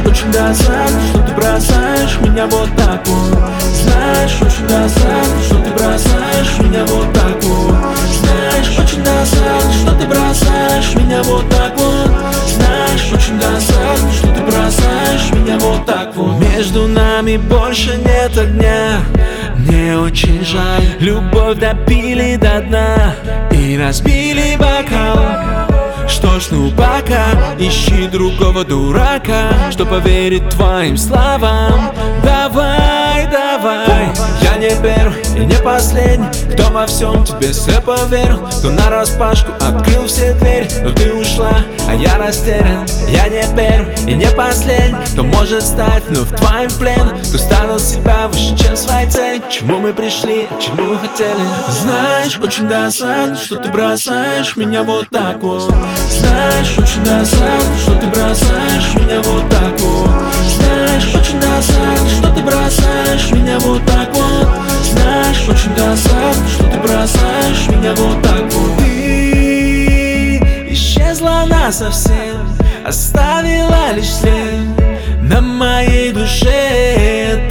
очень досадно, что ты бросаешь меня вот так вот. Знаешь, очень досадно, что ты бросаешь меня вот так вот. Знаешь, очень досадно, что ты бросаешь меня вот так вот. Знаешь, очень досадно, что ты бросаешь меня вот так вот. Между нами больше нет огня, мне очень жаль. Любовь допили до дна и разбили бокал. Что ж, ну пока, ищи другого дурака, что поверит твоим словам. Давай, давай. Я не первый и не последний, кто во всем тебе все поверил, кто нараспашку открыл все двери. Но ты ушла, а я растерян. Я не первый и не последний, кто может стать вновь твоим пленом, кто ставил себя выше, чем свои цели. К чему мы пришли, к чему хотели. Знаешь, очень досадно, что ты бросаешь меня вот так вот. Знаешь, очень досадно, что ты бросаешь меня вот так вот. Знаешь, очень досадно, что ты бросаешь меня вот так вот. Знаешь, очень досадно, что ты бросаешь меня вот так вот. Ты исчезла насовсем, оставила лишь след на моей душе.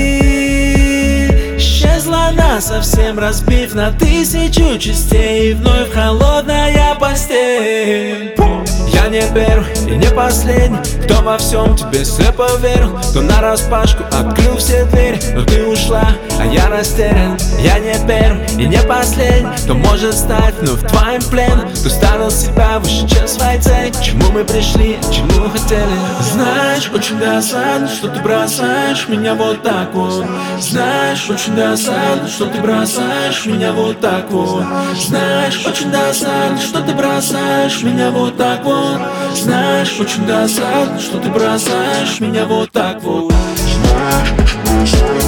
Ты исчезла насовсем, разбив на тысячу частей, вновь холодная постель. Я не первый и не последний, кто во всем тебе все поверил, кто нараспашку открыл все двери. Но ты ушла, а я растерян. Я не первый и не последний, кто может стать вновь твоим пленом, кто ставил себя выше, чем свои цели. К чему мы пришли, к чему хотели. Знаешь, очень досадно, что ты бросаешь меня вот так вот. Знаешь, очень досадно, что ты бросаешь меня вот так вот. Знаешь, очень досадно, что ты бросаешь меня вот так вот. Знаешь, очень досадно, что ты бросаешь меня вот так вот. Знаешь, очень досадно.